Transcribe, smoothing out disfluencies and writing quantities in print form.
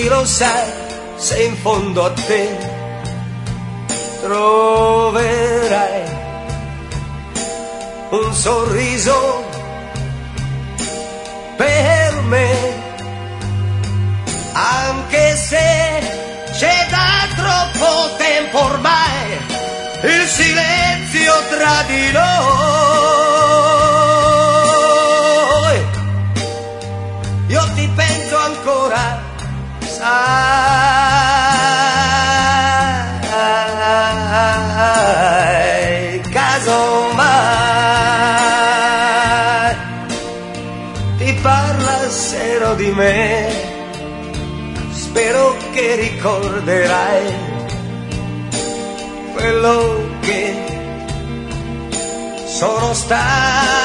chi lo sa se in fondo a te troverai un sorriso per me, anche se c'è da troppo tempo ormai il silenzio tra di noi. Io ti penso ancora, sai, casomai ti parlassero di me, spero che ricorderai quello che sono stato.